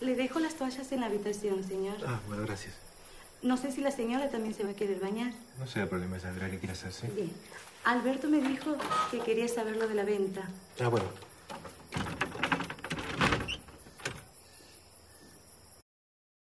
Le dejo las toallas en la habitación, señor. Ah, bueno, gracias. No sé si la señora también se va a querer bañar. No sea problema, Sandra, ¿qué quiere hacerse? Bien. Alberto me dijo que quería saber lo de la venta. Ah, bueno.